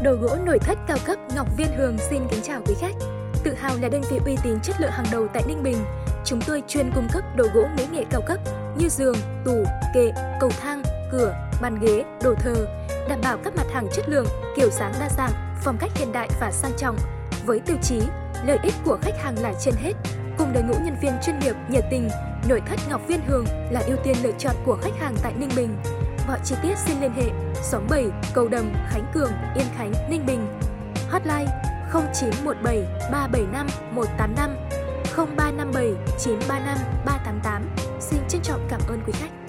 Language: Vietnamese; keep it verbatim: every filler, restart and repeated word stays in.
Đồ gỗ nội thất cao cấp Ngọc Viên Hường xin kính chào quý khách. Tự hào là đơn vị uy tín chất lượng hàng đầu tại Ninh Bình. Chúng tôi chuyên cung cấp đồ gỗ mỹ nghệ cao cấp như giường, tủ, kệ, cầu thang, cửa, bàn ghế, đồ thờ, đảm bảo các mặt hàng chất lượng, kiểu dáng đa dạng, phong cách hiện đại và sang trọng. Với tiêu chí, lợi ích của khách hàng là trên hết. Cùng đội ngũ nhân viên chuyên nghiệp, nhiệt tình, nội thất Ngọc Viên Hường là ưu tiên lựa chọn của khách hàng tại Ninh Bình. Mọi chi tiết xin liên hệ xóm bảy, Cầu Đầm, Khánh Cường, Yên Khánh, Ninh Bình. Hotline không chín một bảy ba bảy năm một tám năm, không ba năm bảy chín ba năm ba tám tám. Xin trân trọng cảm ơn quý khách.